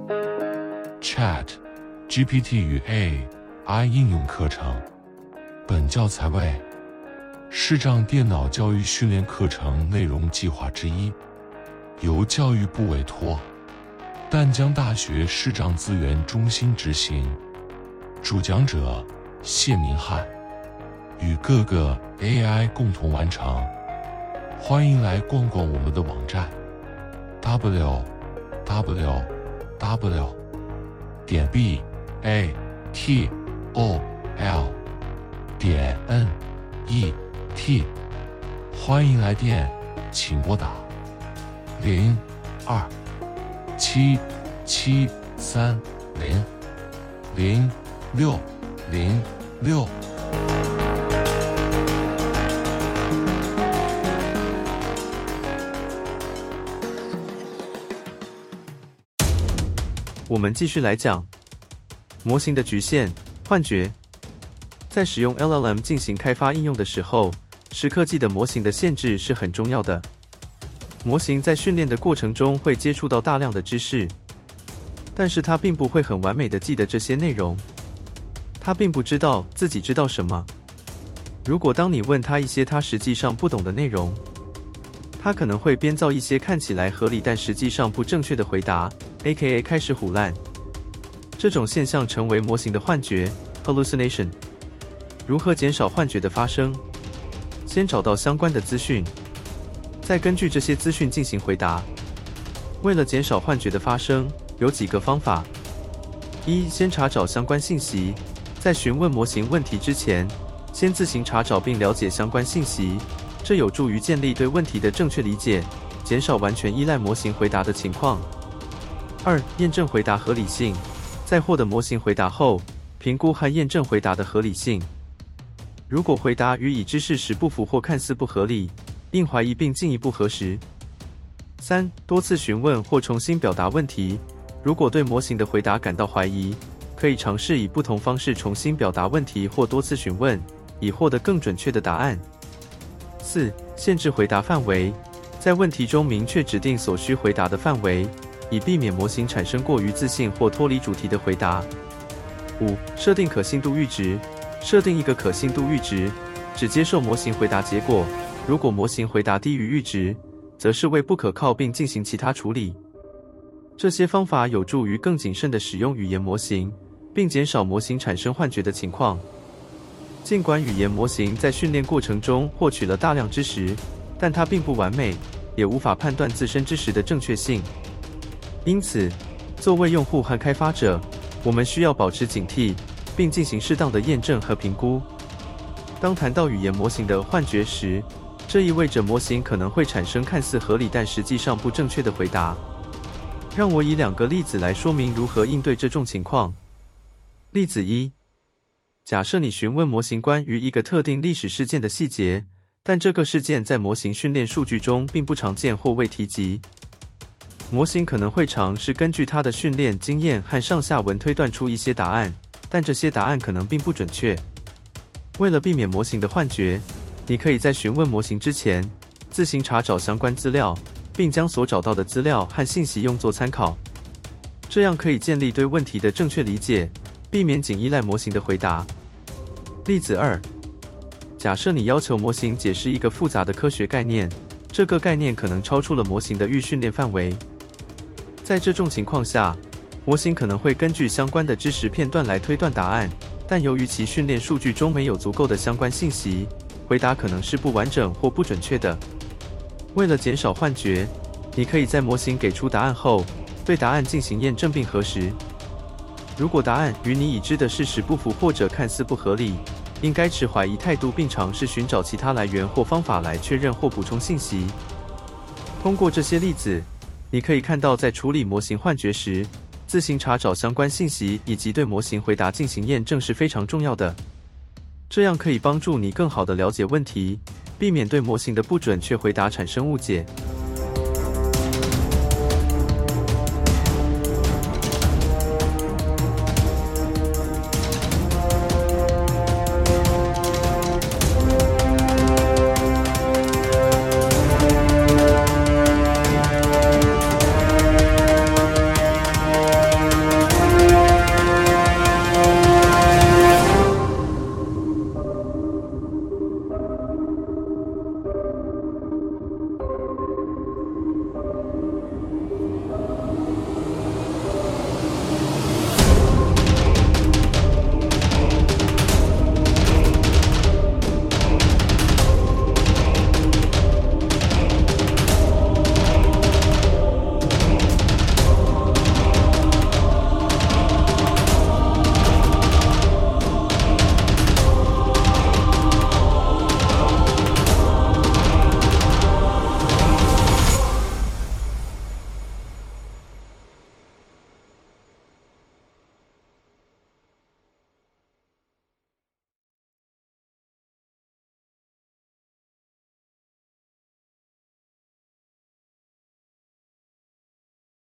Chat GPT 与 AI 应用课程。本教材为视障电脑教育训练课程内容计划之一，由教育部委托淡江大学视障资源中心执行，主讲者谢明翰，与各个 AI 共同完成。欢迎来逛逛我们的网站 www.batol.net， 欢迎来电，请拨打02-773-0606。 我们继续来讲模型的局限、幻觉。在使用 LLM 进行开发应用的时候，时刻记得模型的限制是很重要的。模型在训练的过程中会接触到大量的知识，但是它并不会很完美的记得这些内容。它并不知道自己知道什么。如果当你问它一些它实际上不懂的内容，它可能会编造一些看起来合理但实际上不正确的回答 ，AKA 开始唬烂。这种现象成为模型的幻觉 （hallucination）。如何减少幻觉的发生？先找到相关的资讯，再根据这些资讯进行回答。为了减少幻觉的发生，有几个方法：一、先查找相关信息，在询问模型问题之前，先自行查找并了解相关信息。这有助于建立对问题的正确理解，减少完全依赖模型回答的情况。二、验证回答合理性，在获得模型回答后，评估和验证回答的合理性。如果回答与已知事实不符或看似不合理，应怀疑并进一步核实。三、多次询问或重新表达问题，如果对模型的回答感到怀疑，可以尝试以不同方式重新表达问题或多次询问，以获得更准确的答案。四、限制回答范围，在问题中明确指定所需回答的范围，以避免模型产生过于自信或脱离主题的回答。五、设定可信度阈值，设定一个可信度阈值，只接受模型回答结果，如果模型回答低于阈值，则视为不可靠并进行其他处理。这些方法有助于更谨慎地使用语言模型，并减少模型产生幻觉的情况。尽管语言模型在训练过程中获取了大量知识，但它并不完美，也无法判断自身知识的正确性。因此，作为用户和开发者，我们需要保持警惕，并进行适当的验证和评估。当谈到语言模型的幻觉时，这意味着模型可能会产生看似合理但实际上不正确的回答。让我以2个例子来说明如何应对这种情况。例子1：假设你询问模型关于一个特定历史事件的细节，但这个事件在模型训练数据中并不常见或未提及。模型可能会尝试根据它的训练经验和上下文推断出一些答案，但这些答案可能并不准确。为了避免模型的幻觉，你可以在询问模型之前，自行查找相关资料，并将所找到的资料和信息用作参考。这样可以建立对问题的正确理解，避免仅依赖模型的回答。例子2：假设你要求模型解释一个复杂的科学概念，这个概念可能超出了模型的预训练范围。在这种情况下，模型可能会根据相关的知识片段来推断答案，但由于其训练数据中没有足够的相关信息，回答可能是不完整或不准确的。为了减少幻觉，你可以在模型给出答案后，对答案进行验证并核实。如果答案与你已知的事实不符或者看似不合理，应该持怀疑态度并尝试寻找其他来源或方法来确认或补充信息。通过这些例子，你可以看到在处理模型幻觉时，自行查找相关信息以及对模型回答进行验证是非常重要的。这样可以帮助你更好地了解问题，避免对模型的不准确回答产生误解。